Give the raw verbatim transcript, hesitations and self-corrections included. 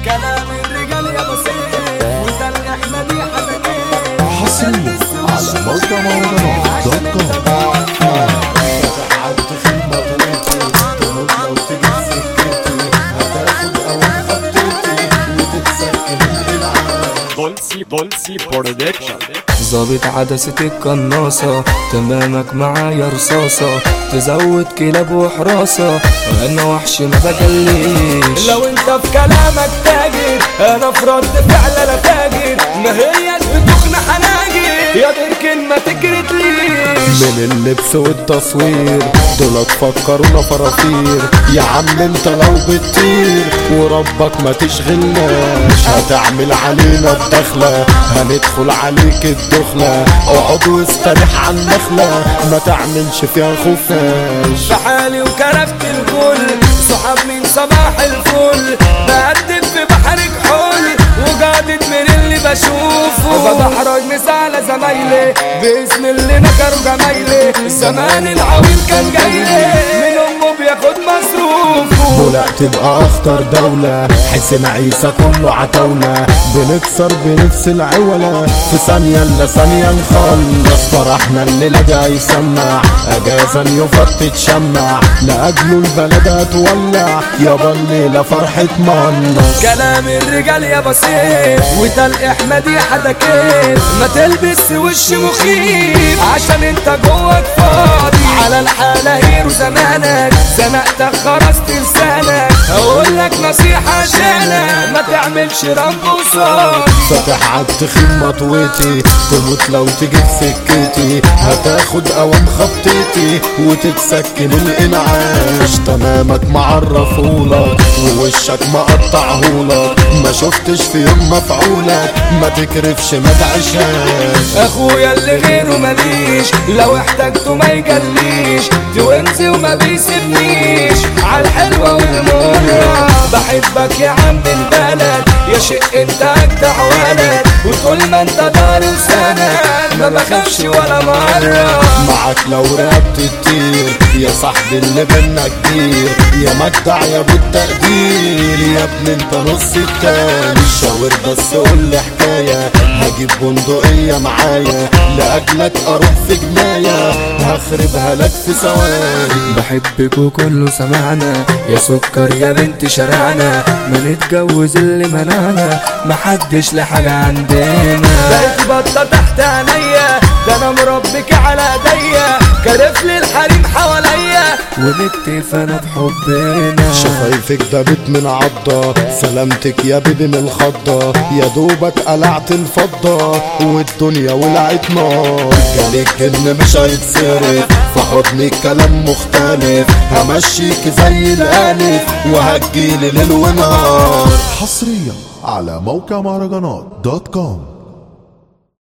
كلام الرجال يا بسيط وده اللي احنا دي حبايب حصريا على موقع مهرجانات دوت كوم. قعدت في المطريتي تموت لو تجي سكتي هتاخد اول خطيتي وتتسكن الالعاب. بولسي بولسي برودكشن. ظابط عدسة القناصة تمامك معايا رصاصة تزود كلاب وحراسة وانا وحش ما بجليش. لو انت في كلامك تاجر انا في رد فعل انا تاجر ما هيش بتخنى حناجر يا دركن ما تكرتليش. من اللبس والتصوير دول تفكرونا فرافير يا عم انت لو بتطير وربك ما تشغلناش هتعمل علينا الدخلة هندخل عليك الدخلة اقعد واستريح عن النخلة ما تعملش فيها خفاش. بحالي وكرفت الكل صحاب من صباح الفل بقدم في بحر كحول وقعدت من اللي بشوفه بحرج نسى على زمايلي باسم اللي نكروا جمايلي الزمان العويل كان جايلي من امه بياخد مصروفه. ولا تبقى اخطر دولة حسين عيسى كله عتاولة بنكسر بنفس العولة في ثانية الا ثانية نخلص فرحنا الليلة دي هيسمع اجازة يفط تتشمع لاجله البلد هتولع يابا الليلة فرحة منص. كلام الرجال يا بسيط وده احنا دي حداكيت ما تلبس وش مخيف عشان انت جواك فاضي على الحالة هيرو زمانك زنقتك خرست لسانك هقولك نصيحة عشانك ما تعملش رامبو صوت. فتح عالتخين مطويتي تموت لو تجي في سكتي هتاخد اوام خبطتي وتتسكن الانعاش تمامك معرفولك ووشك مقطعهولك ما شفتش في يوم مفعولك ما تكرفش ما تعيشاش. اخويا اللي غيره ماليش لو احتاجته ما يجليش توينزي وما بيسيبنيش عالحلوة والمرة بحبك يا عم البلد يا شق انت اجدع ولد وطول ما انت دار لسانك ما بخافش ولا مرة. معاك لو رقبت تطير يا صاحبي اللي بينا كتير يا مجدع يا ابو التقدير يا ابني انت نص التاني شاور بس قولي حكاية هجيب بندقية معايا لاجلك اروح في جناية هخربها لك في ثواني. بحبك وكله سمعنا يا سكر يا بنت شارعنا ما نتجوز اللي منعنا محدش لحاجة عندنا. بقيت بطة تحت عينيا ده انا مربك على ايديا كرف لي الحريم حواليا ونكتف انا بحبنا. شفايفك دابت من عضة سلامتك يا بيبي من الخضة يا دوبك قلعت الفضة والدنيا ولعت نار جالك ان مش هيتصرف في حضنك كلام مختلف همشيك زي الالف وهتجيلي ليل ونهار. حصريا على موقع مهرجانات دوت كوم.